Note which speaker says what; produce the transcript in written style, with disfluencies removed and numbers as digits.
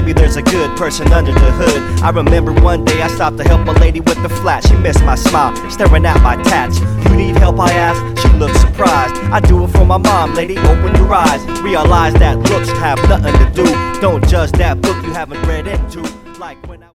Speaker 1: maybe there's a good person under the hood. I remember one day I stopped to help a lady with the flat. She missed my smile, staring at my tats. You need help, I asked, she looked surprised. I do it for my mom, lady, open your eyes. Realize that looks have nothing to do. Don't judge that book you haven't read into. Like when I